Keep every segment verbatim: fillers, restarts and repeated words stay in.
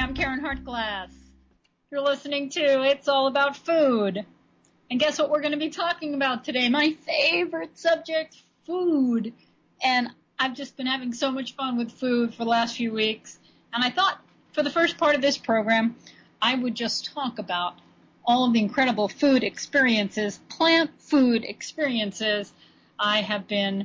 I'm Karen Hartglass. You're listening to It's All About Food. And guess what we're going to be talking about today? My favorite subject, food. And I've just been having so much fun with food for the last few weeks. And I thought for the first part of this program, I would just talk about all of the incredible food experiences, plant food experiences I have been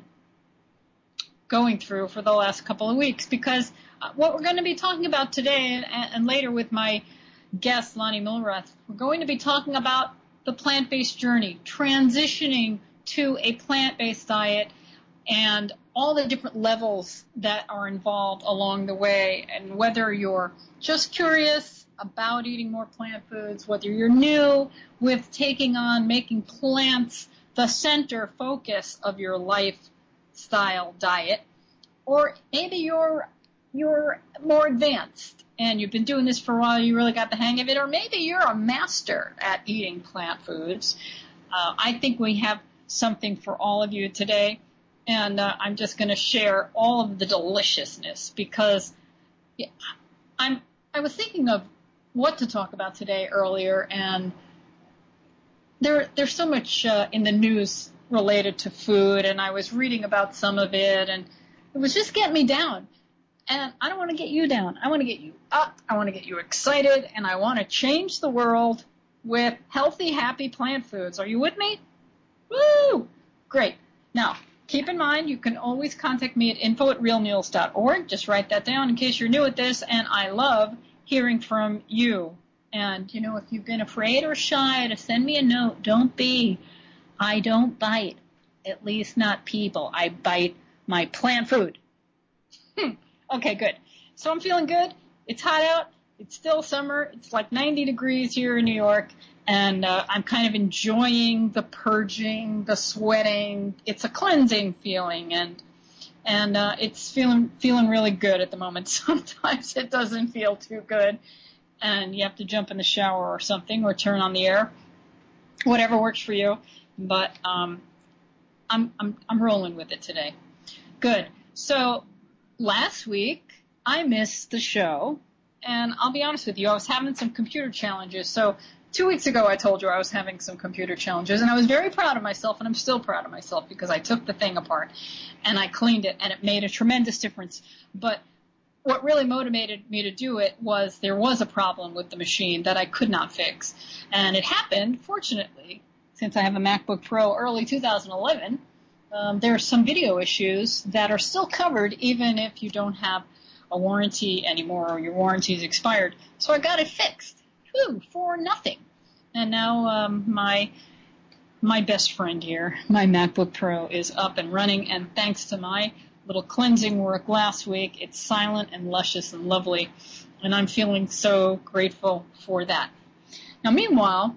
going through for the last couple of weeks, because uh, what we're going to be talking about today and, and later with my guest, Lonnie Milrath, we're going to be talking about the plant-based journey, transitioning to a plant-based diet and all the different levels that are involved along the way, and whether you're just curious about eating more plant foods, whether you're new with taking on making plants the center focus of your lifestyle diet, or maybe you're you're more advanced and you've been doing this for a while, you really got the hang of it, or maybe you're a master at eating plant foods. Uh, I think we have something for all of you today, and uh, I'm just going to share all of the deliciousness because yeah, I'm I was thinking of what to talk about today earlier, and there there's so much uh, in the news related to food, and I was reading about some of it, and it was just getting me down. And I don't want to get you down. I want to get you up. I want to get you excited, and I want to change the world with healthy, happy plant foods. Are you with me? Woo! Great. Now, keep in mind, you can always contact me at info at real meals dot org. Just write that down in case you're new at this, and I love hearing from you. And, you know, if you've been afraid or shy to send me a note, don't be. I don't bite, at least not people. I bite my plant food. Hmm. Okay, good. So I'm feeling good. It's hot out. It's still summer. It's like ninety degrees here in New York, and uh, I'm kind of enjoying the purging, the sweating. It's a cleansing feeling, and and uh, it's feeling feeling really good at the moment. Sometimes it doesn't feel too good, and you have to jump in the shower or something, or turn on the air, whatever works for you. But um, I'm I'm I'm rolling with it today. Good. So last week I missed the show, and I'll be honest with you, I was having some computer challenges. So two weeks ago I told you I was having some computer challenges, and I was very proud of myself, and I'm still proud of myself because I took the thing apart and I cleaned it, and it made a tremendous difference. But what really motivated me to do it was there was a problem with the machine that I could not fix. And it happened, fortunately, since I have a MacBook Pro early two thousand eleven, um, there are some video issues that are still covered even if you don't have a warranty anymore or your warranty is expired. So I got it fixed, whew, for nothing. And now um, my my best friend here, my MacBook Pro, is up and running, and thanks to my little cleansing work last week, it's silent and luscious and lovely, and I'm feeling so grateful for that. Now, meanwhile,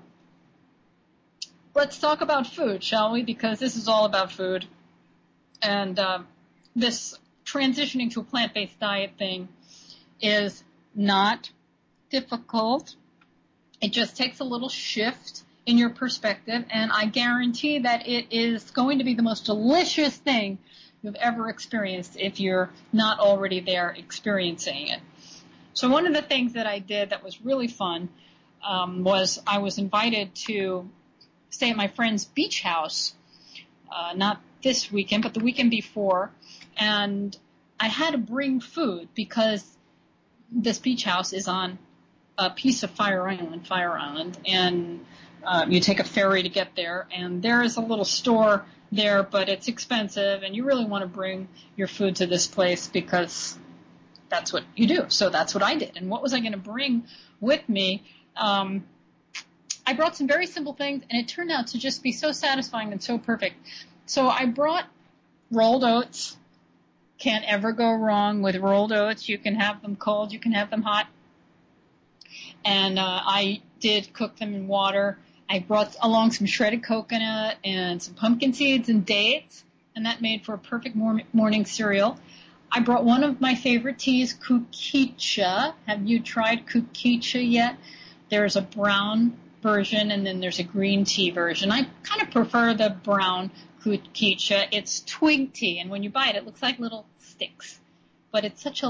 let's talk about food, shall we? Because this is all about food, and uh, this transitioning to a plant-based diet thing is not difficult. It just takes a little shift in your perspective, and I guarantee that it is going to be the most delicious thing you've ever experienced if you're not already there experiencing it. So one of the things that I did that was really fun um, was I was invited to stay at my friend's beach house, uh, not this weekend, but the weekend before, and I had to bring food because this beach house is on a piece of Fire Island, Fire Island, and uh, you take a ferry to get there, and there is a little store there, but it's expensive, and you really want to bring your food to this place because that's what you do. So that's what I did. And what was I going to bring with me? Um, I brought some very simple things, and it turned out to just be so satisfying and so perfect. So I brought rolled oats. Can't ever go wrong with rolled oats. You can have them cold. You can have them hot. And uh, I did cook them in water. I brought along some shredded coconut and some pumpkin seeds and dates, and that made for a perfect mor- morning cereal. I brought one of my favorite teas, Kukicha. Have you tried Kukicha yet? There's a brown version, and then there's a green tea version. I kind of prefer the brown Kukicha. It's twig tea, and when you buy it, it looks like little sticks. But it's such a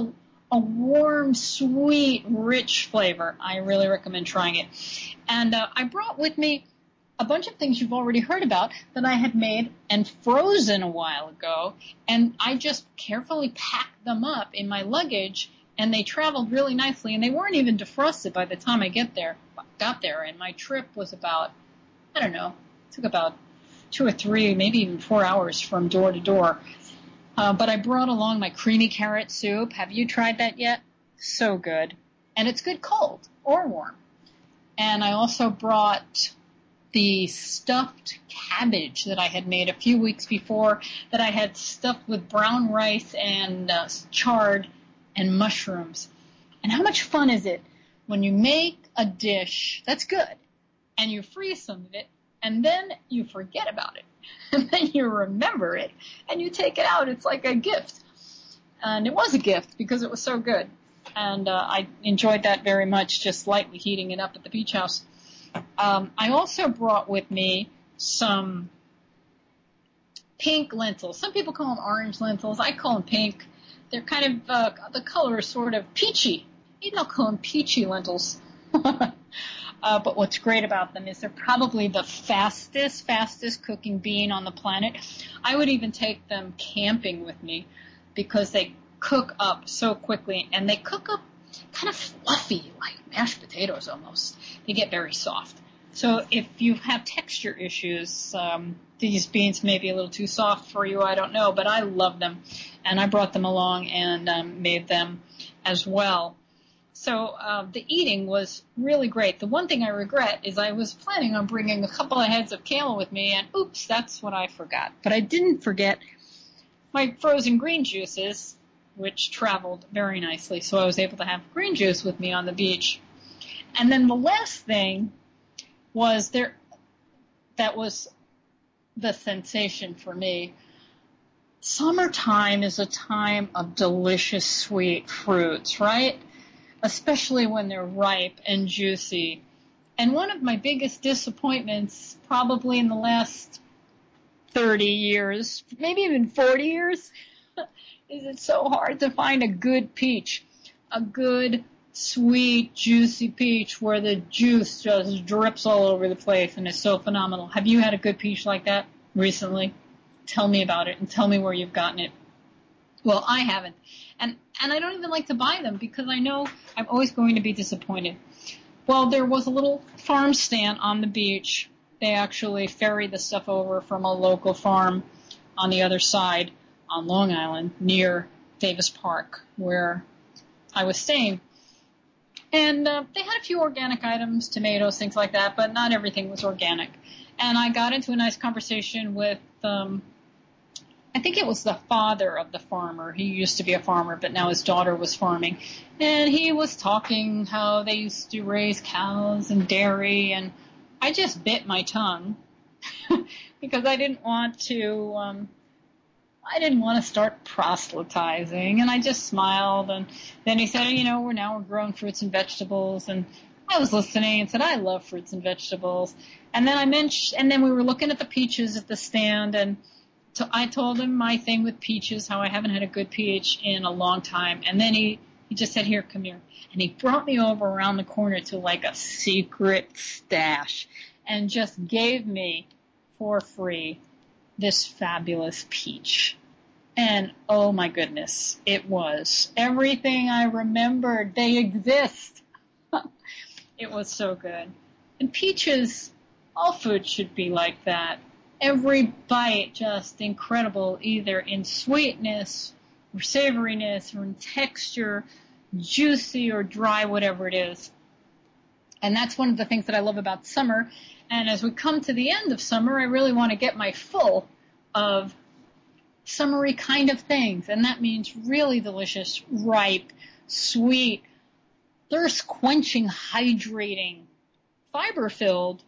a warm, sweet, rich flavor. I really recommend trying it. And uh, I brought with me a bunch of things you've already heard about that I had made and frozen a while ago, and I just carefully packed them up in my luggage, and they traveled really nicely, and they weren't even defrosted by the time I get there, got there, and my trip was about, I don't know, it took about two or three, maybe even four hours from door to door. Uh, but I brought along my creamy carrot soup. Have you tried that yet? So good. And it's good cold or warm. And I also brought the stuffed cabbage that I had made a few weeks before, that I had stuffed with brown rice and uh, chard and mushrooms. And how much fun is it when you make a dish that's good and you freeze some of it and then you forget about it and then you remember it and you take it out. It's like a gift. And it was a gift because it was so good. And uh, I enjoyed that very much, just lightly heating it up at the beach house. Um, I also brought with me some pink lentils. Some people call them orange lentils. I call them pink. They're kind of, uh, the color is sort of peachy. Maybe I'll call them peachy lentils. uh, but what's great about them is they're probably the fastest, fastest cooking bean on the planet. I would even take them camping with me because they cook up so quickly, and they cook up kind of fluffy, like mashed potatoes almost. They get very soft. So if you have texture issues, um, these beans may be a little too soft for you, I don't know, but I love them. And I brought them along and um, made them as well. So uh, the eating was really great. The one thing I regret is I was planning on bringing a couple of heads of kale with me, and oops, that's what I forgot. But I didn't forget my frozen green juices, which traveled very nicely, so I was able to have green juice with me on the beach. And then the last thing was there, that was the sensation for me. Summertime is a time of delicious sweet fruits, right? Especially when they're ripe and juicy. And one of my biggest disappointments, probably in the last thirty years, maybe even forty years, is it's so hard to find a good peach, a good, sweet, juicy peach where the juice just drips all over the place and is so phenomenal. Have you had a good peach like that recently? Tell me about it and tell me where you've gotten it. Well, I haven't. And and I don't even like to buy them because I know I'm always going to be disappointed. Well, there was a little farm stand on the beach. They actually ferried the stuff over from a local farm on the other side on Long Island near Davis Park where I was staying. And uh, they had a few organic items, tomatoes, things like that, but not everything was organic. And I got into a nice conversation with, um, I think it was the father of the farmer. He used to be a farmer, but now his daughter was farming. And he was talking how they used to raise cows and dairy, and I just bit my tongue because I didn't want to, um, I didn't want to start proselytizing, and I just smiled. And then he said, you know, we're now we're growing fruits and vegetables, and I was listening and said, I love fruits and vegetables. And then I mentioned, and then we were looking at the peaches at the stand, and so I told him my thing with peaches, how I haven't had a good peach in a long time. And then he, he just said, here, come here. And he brought me over around the corner to like a secret stash and just gave me for free this fabulous peach. And oh my goodness, it was everything I remembered. They exist. It was so good. And peaches, all food should be like that. Every bite just incredible, either in sweetness or savoriness or in texture, juicy or dry, whatever it is. And that's one of the things that I love about summer. And as we come to the end of summer, I really want to get my full of summery kind of things. And that means really delicious, ripe, sweet, thirst-quenching, hydrating, fiber-filled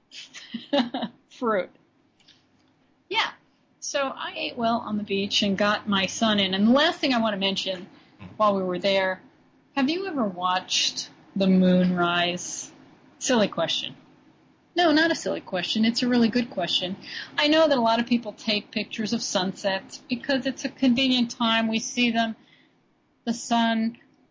fruit. Yeah, so I ate well on the beach and got my sun in. And the last thing I want to mention while we were there, have you ever watched the moon rise? Silly question. No, not a silly question. It's a really good question. I know that a lot of people take pictures of sunsets because it's a convenient time. We see them, the sun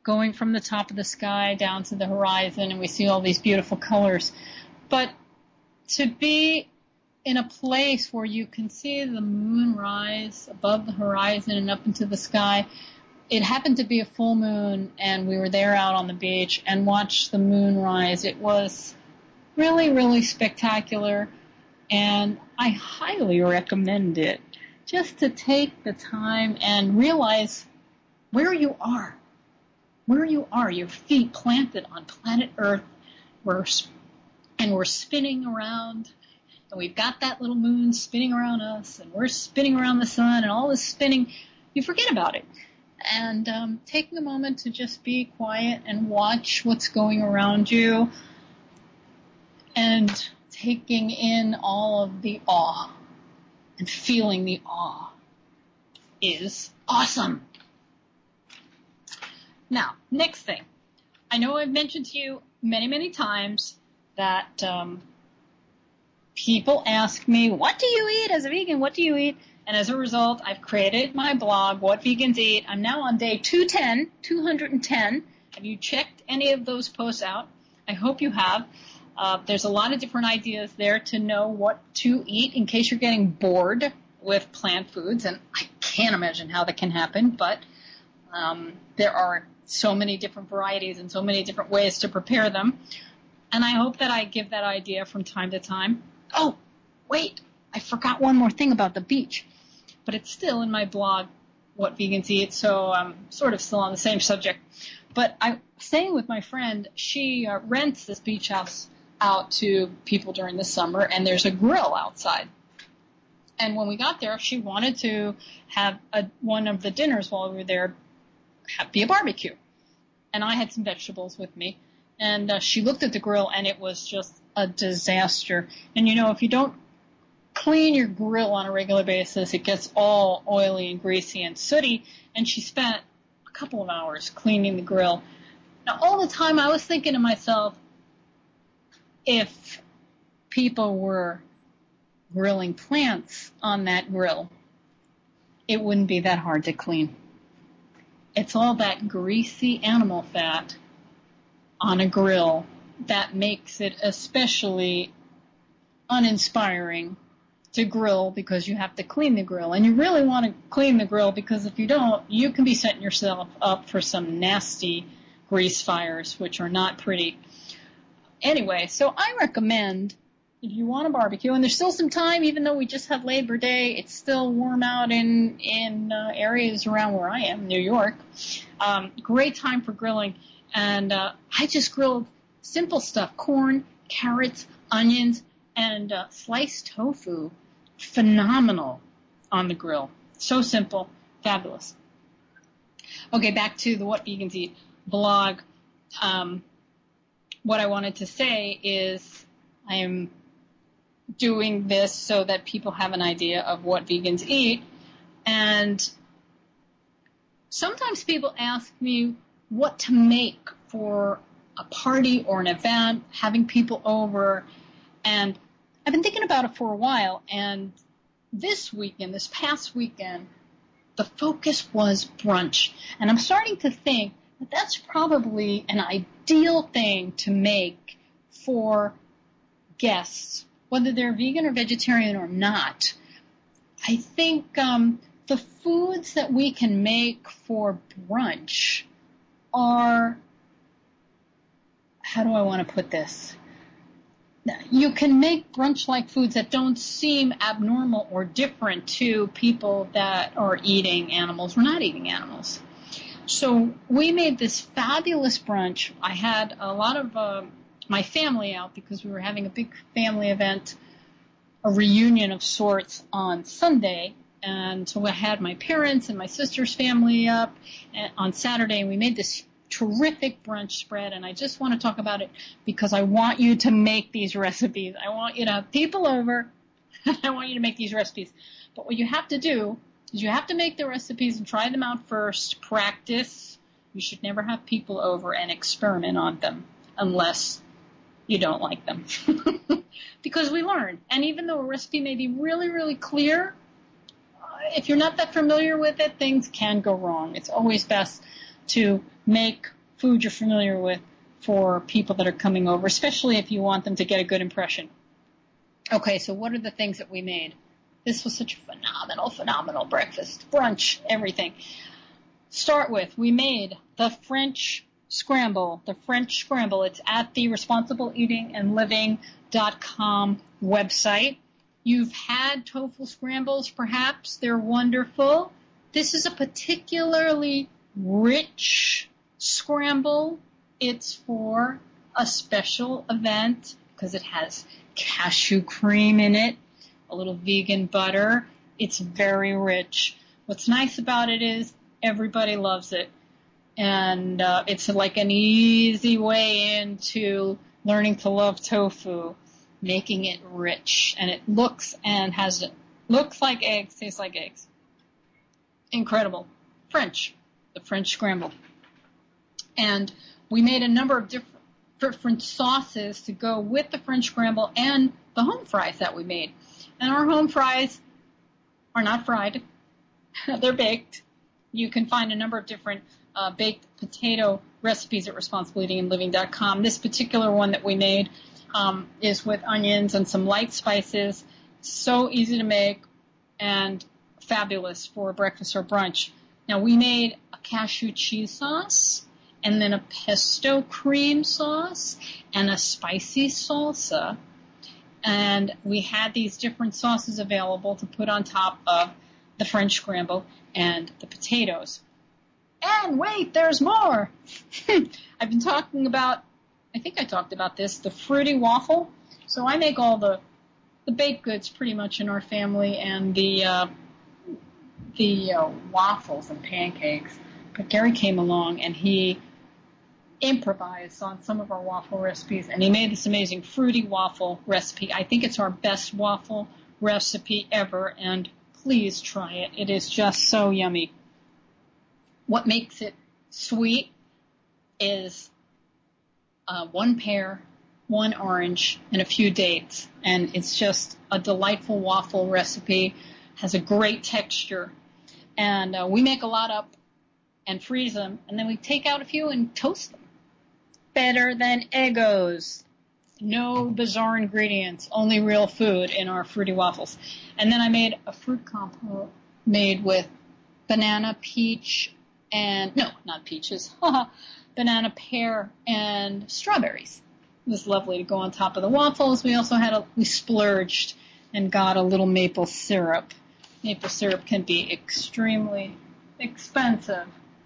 going from the top of the sky down to the horizon, and we see all these beautiful colors. But to be in a place where you can see the moon rise above the horizon and up into the sky, it happened to be a full moon, and we were there out on the beach and watched the moon rise. It was really, really spectacular, and I highly recommend it, just to take the time and realize where you are, where you are, your feet planted on planet Earth, we're, and we're spinning around, and we've got that little moon spinning around us, and we're spinning around the sun, and all this spinning, you forget about it. And um, taking a moment to just be quiet and watch what's going around you, and taking in all of the awe and feeling the awe is awesome. Now, next thing. I know I've mentioned to you many, many times that um, people ask me, what do you eat as a vegan? What do you eat? And as a result, I've created my blog, What Vegans Eat. I'm now on day two ten, two hundred ten. Have you checked any of those posts out? I hope you have. Uh, there's a lot of different ideas there to know what to eat in case you're getting bored with plant foods. And I can't imagine how that can happen, but um, there are so many different varieties and so many different ways to prepare them. And I hope that I give that idea from time to time. Oh, wait, I forgot one more thing about the beach. But it's still in my blog, What Vegans Eat, so I'm sort of still on the same subject. But I'm staying with my friend. She uh, rents this beach house out to people during the summer, and there's a grill outside. And when we got there, she wanted to have a, one of the dinners while we were there have, be a barbecue. And I had some vegetables with me. And uh, she looked at the grill, and it was just a disaster. And, you know, if you don't clean your grill on a regular basis, it gets all oily and greasy and sooty, and she spent a couple of hours cleaning the grill. Now, all the time I was thinking to myself, if people were grilling plants on that grill, it wouldn't be that hard to clean. It's all that greasy animal fat on a grill that makes it especially uninspiring to grill, because you have to clean the grill. And you really want to clean the grill, because if you don't, you can be setting yourself up for some nasty grease fires, which are not pretty. Anyway, so I recommend, if you want a barbecue, and there's still some time, even though we just had Labor Day, it's still warm out in, in uh, areas around where I am, New York. Um, great time for grilling. And uh, I just grilled simple stuff, corn, carrots, onions, and uh, sliced tofu. Phenomenal on the grill. So simple. Fabulous. Okay, back to the What Vegans Eat blog. Um, what I wanted to say is I am doing this so that people have an idea of what vegans eat. And sometimes people ask me what to make for a party or an event, having people over, and I've been thinking about it for a while, and this weekend, this past weekend, the focus was brunch. And I'm starting to think that that's probably an ideal thing to make for guests, whether they're vegan or vegetarian or not. I think um, the foods that we can make for brunch are, how do I want to put this? You can make brunch-like foods that don't seem abnormal or different to people that are eating animals or not eating animals. So we made this fabulous brunch. I had a lot of uh, my family out because we were having a big family event, a reunion of sorts on Sunday. And so I had my parents and my sister's family up on Saturday, and we made this terrific brunch spread, and I just want to talk about it because I want you to make these recipes. I want you to have people over. I want you to make these recipes. But what you have to do is you have to make the recipes and try them out first. Practice. You should never have people over and experiment on them unless you don't like them. Because we learn. And even though a recipe may be really, really clear, if you're not that familiar with it, things can go wrong. It's always best to make food you're familiar with for people that are coming over, especially if you want them to get a good impression. Okay, so what are the things that we made? This was such a phenomenal, phenomenal breakfast, brunch, everything. Start with, we made the French scramble, the French scramble. It's at the responsible eating and living dot com website. You've had tofu scrambles, perhaps. They're wonderful. This is a particularly rich scramble. It's for a special event because it has cashew cream in it, a little vegan butter. It's very rich. What's nice about it is everybody loves it. And uh, it's like an easy way into learning to love tofu, making it rich. And it looks and has looks like eggs, tastes like eggs. Incredible. French, the French scramble. And we made a number of different different sauces to go with the French scramble and the home fries that we made. And our home fries are not fried. They're baked. You can find a number of different uh, baked potato recipes at responsible eating and living dot com. This particular one that we made um, is with onions and some light spices. So easy to make and fabulous for breakfast or brunch. Now, we made a cashew cheese sauce, and then a pesto cream sauce, and a spicy salsa. And we had these different sauces available to put on top of the French scramble and the potatoes. And wait, there's more. I've been talking about, I think I talked about this, the fruity waffle. So I make all the, the baked goods pretty much in our family, and the, uh, the uh, waffles and pancakes. But Gary came along and he improvised on some of our waffle recipes, and he made this amazing fruity waffle recipe. I think it's our best waffle recipe ever, and please try it. It is just so yummy. What makes it sweet is uh, one pear, one orange, and a few dates, and it's just a delightful waffle recipe. Has a great texture, and uh, we make a lot up and freeze them, and then we take out a few and toast them. Better than Eggos. No bizarre ingredients, only real food in our fruity waffles. And then I made a fruit compote made with banana, peach, and, no, not peaches, banana, pear, and strawberries. It was lovely to go on top of the waffles. We also had a, we splurged and got a little maple syrup. Maple syrup can be extremely expensive,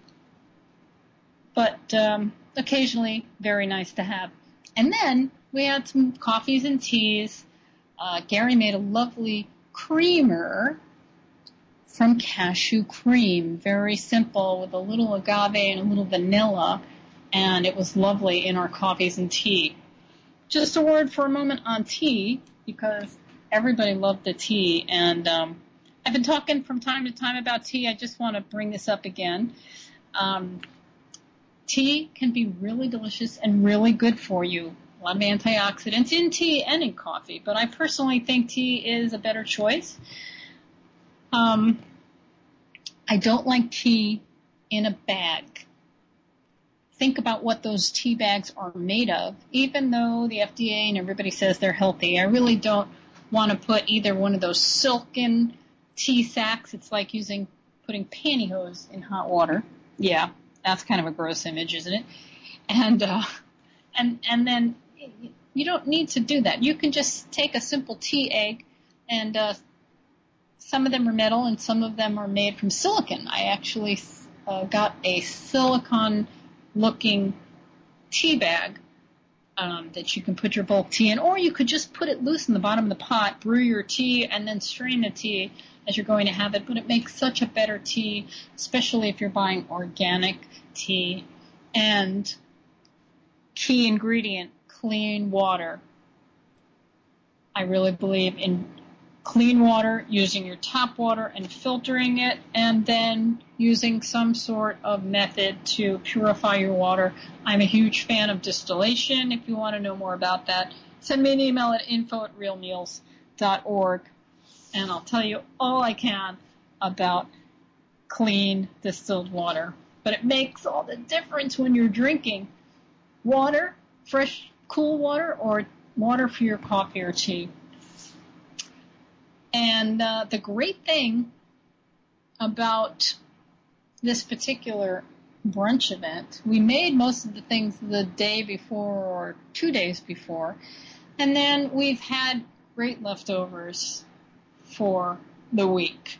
but um, occasionally very nice to have. And then we had some coffees and teas. Uh, Gary made a lovely creamer from cashew cream, very simple, with a little agave and a little vanilla, and it was lovely in our coffees and tea. Just a word for a moment on tea, because everybody loved the tea, and um, I've been talking from time to time about tea. I just want to bring this up again. Um, tea can be really delicious and really good for you. A lot of antioxidants in tea and in coffee, but I personally think tea is a better choice. Um, I don't like tea in a bag. Think about what those tea bags are made of. Even though the F D A and everybody says they're healthy, I really don't want to put either one of those silken tea sacks. It's like using, putting pantyhose in hot water. Yeah, that's kind of a gross image, isn't it? And, uh, and, and then you don't need to do that. You can just take a simple tea egg, and, uh, some of them are metal and some of them are made from silicon. I actually uh, got a silicone looking tea bag um, that you can put your bulk tea in, or you could just put it loose in the bottom of the pot, brew your tea, and then strain the tea as you're going to have it. But it makes such a better tea, especially if you're buying organic tea. And key ingredient, clean water. I really believe in clean water, using your tap water and filtering it, and then using some sort of method to purify your water. I'm a huge fan of distillation. If you want to know more about that, send me an email at info at real meals dot org, and I'll tell you all I can about clean distilled water. but it makes all the difference when you're drinking water, fresh, cool water, or water for your coffee or tea. And uh, the great thing about this particular brunch event, we made most of the things the day before or two days before, and then we've had great leftovers for the week.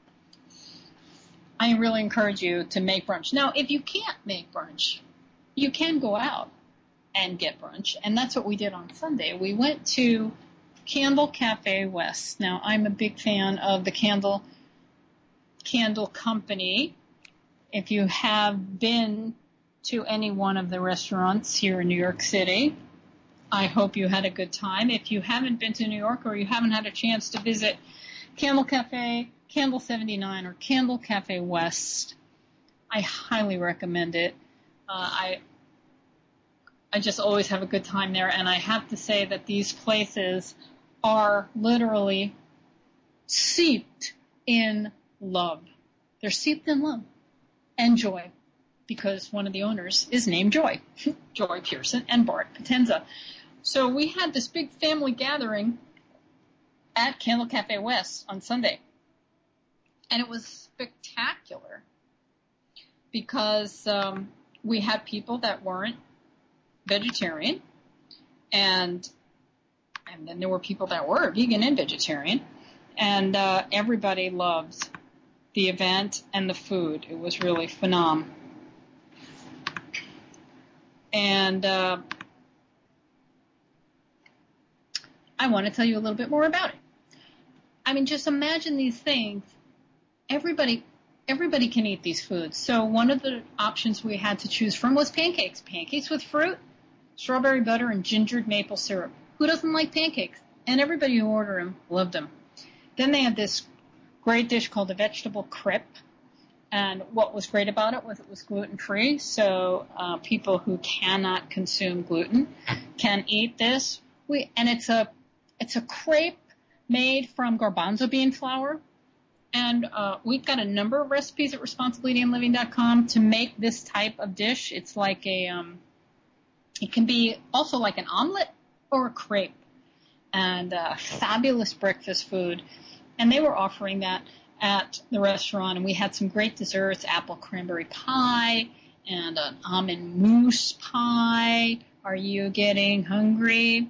I really encourage you to make brunch. Now, if you can't make brunch, you can go out and get brunch, and that's what we did on Sunday. We went to Candle Cafe West. Now, I'm a big fan of the Candle Candle Company. If you have been to any one of the restaurants here in New York City, I hope you had a good time. If you haven't been to New York or you haven't had a chance to visit Candle Cafe, Candle seventy-nine, or Candle Cafe West, I highly recommend it. Uh, I I just always have a good time there, and I have to say that these places are literally steeped in love. They're steeped in love and joy, because one of the owners is named Joy, Joy Pearson and Bart Potenza. So we had this big family gathering at Candle Cafe West on Sunday, and it was spectacular because um, we had people that weren't vegetarian, and and then there were people that were vegan and vegetarian, and uh, everybody loved the event and the food. It was really phenomenal. And uh, I want to tell you a little bit more about it. I mean, just imagine these things. Everybody, everybody can eat these foods. So one of the options we had to choose from was pancakes. Pancakes with fruit, strawberry butter, and gingered maple syrup. Who doesn't like pancakes? And everybody who ordered them loved them. Then they had this great dish called a vegetable crepe. And what was great about it was it was gluten-free, so uh, people who cannot consume gluten can eat this. We and it's a it's a crepe made from garbanzo bean flour, and uh, we've got a number of recipes at responsible eating and living dot com to make this type of dish. It's like a um, it can be also like an omelet or a crepe, and uh, fabulous breakfast food. And they were offering that at the restaurant, and we had some great desserts, apple cranberry pie and an almond mousse pie. Are you getting hungry?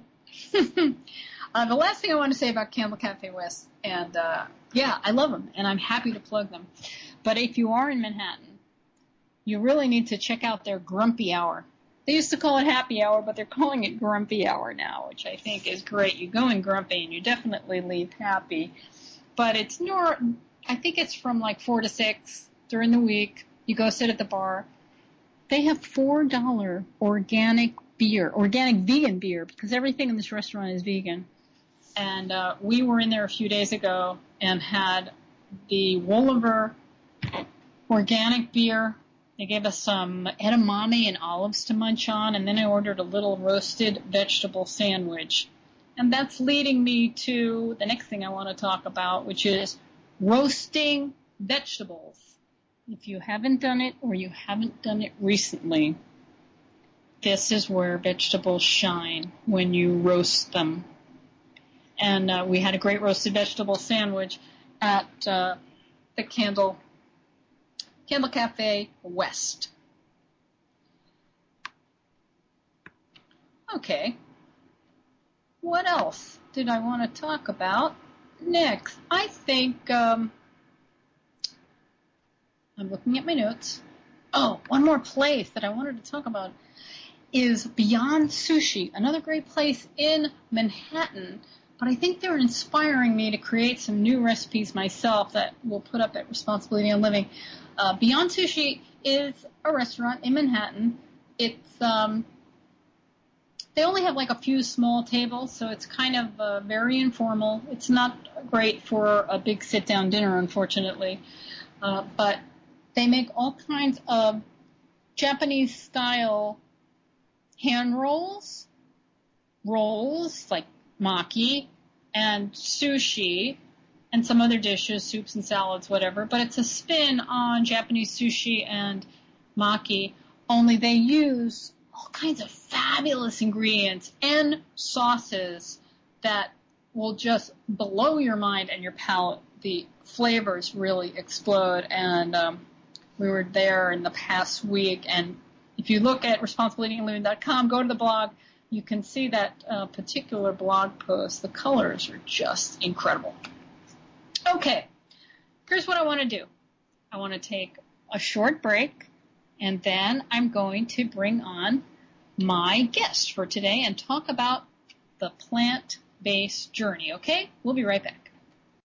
uh, the last thing I want to say about Candle Cafe West, and uh, yeah, I love them, and I'm happy to plug them. But if you are in Manhattan, you really need to check out their Grumpy Hour. They used to call it Happy Hour, but they're calling it Grumpy Hour now, which I think is great. You go in grumpy, and you definitely leave happy. But it's nor... I think it's from like four to six during the week. You go sit at the bar. They have four dollar organic beer, organic vegan beer, because everything in this restaurant is vegan. And uh, we were in there a few days ago and had the Wolliver organic beer. They gave us some edamame and olives to munch on, and then I ordered a little roasted vegetable sandwich. And that's leading me to the next thing I want to talk about, which is roasting vegetables. If you haven't done it or you haven't done it recently, this is where vegetables shine when you roast them. And uh, we had a great roasted vegetable sandwich at uh, the Candle Candle Cafe West. Okay. What else did I want to talk about next? I think, um, I'm looking at my notes. Oh, one more place that I wanted to talk about is Beyond Sushi, another great place in Manhattan. But I think they're inspiring me to create some new recipes myself that we'll put up at Responsible Eating and Living. Uh, Beyond Sushi is a restaurant in Manhattan. It's, um, they only have like a few small tables, so it's kind of uh, very informal. It's not great for a big sit-down dinner, unfortunately. Uh, but they make all kinds of Japanese-style hand rolls, rolls like maki, and sushi, and some other dishes, soups and salads, whatever. But it's a spin on Japanese sushi and maki, only they use all kinds of fabulous ingredients and sauces that will just blow your mind and your palate. The flavors really explode, and um, we were there in the past week, and if you look at responsible eating and living dot com, go to the blog, you can see that uh, particular blog post. The colors are just incredible. Okay, here's what I want to do. I want to take a short break, and then I'm going to bring on my guest for today and talk about the plant-based journey, okay? We'll be right back.